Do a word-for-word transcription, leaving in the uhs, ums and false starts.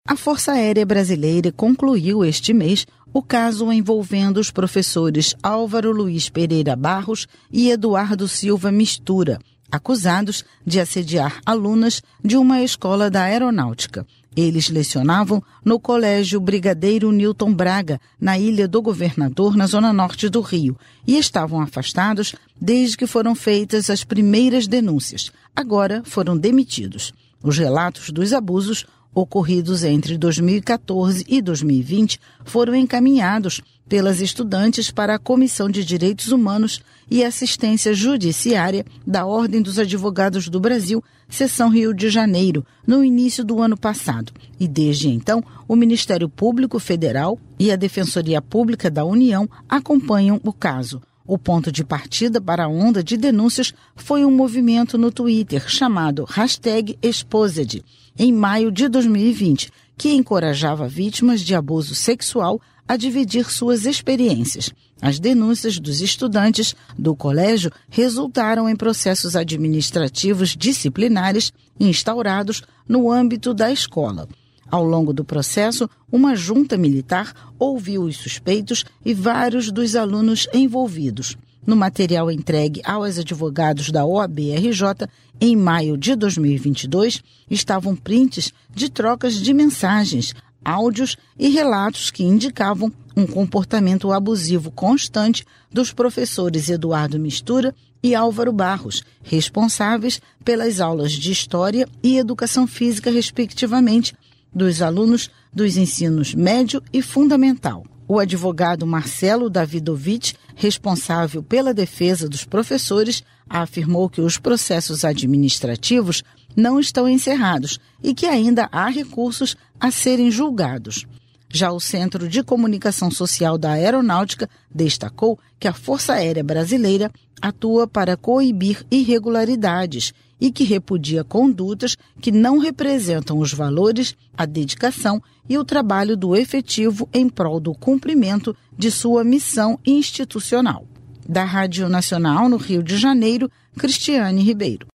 A Força Aérea Brasileira concluiu este mês o caso envolvendo os professores Álvaro Luiz Pereira Barros e Eduardo Silva Mistura, acusados de assediar alunas de uma escola da aeronáutica. Eles lecionavam no Colégio Brigadeiro Newton Braga, na Ilha do Governador, na zona norte do Rio, e estavam afastados desde que foram feitas as primeiras denúncias. Agora foram demitidos. Os relatos dos abusos ocorridos entre dois mil e quatorze e dois mil e vinte foram encaminhados pelas estudantes para a Comissão de Direitos Humanos e Assistência Judiciária da Ordem dos Advogados do Brasil, Seção Rio de Janeiro, no início do ano passado. E desde então, o Ministério Público Federal e a Defensoria Pública da União acompanham o caso. O ponto de partida para a onda de denúncias foi um movimento no Twitter chamado hashtag Exposed, em maio de dois mil e vinte, que encorajava vítimas de abuso sexual a dividir suas experiências. As denúncias dos estudantes do colégio resultaram em processos administrativos disciplinares instaurados no âmbito da escola. Ao longo do processo, uma junta militar ouviu os suspeitos e vários dos alunos envolvidos. No material entregue aos advogados da O A B R J, em maio de dois mil e vinte e dois, estavam prints de trocas de mensagens, áudios e relatos que indicavam um comportamento abusivo constante dos professores Eduardo Mistura e Álvaro Barros, responsáveis pelas aulas de História e Educação Física, respectivamente, dos alunos dos ensinos médio e fundamental. O advogado Marcelo Davidovich, responsável pela defesa dos professores, afirmou que os processos administrativos não estão encerrados e que ainda há recursos a serem julgados. Já o Centro de Comunicação Social da Aeronáutica destacou que a Força Aérea Brasileira atua para coibir irregularidades e que repudia condutas que não representam os valores, a dedicação e o trabalho do efetivo em prol do cumprimento de sua missão institucional. Da Rádio Nacional no Rio de Janeiro, Cristiane Ribeiro.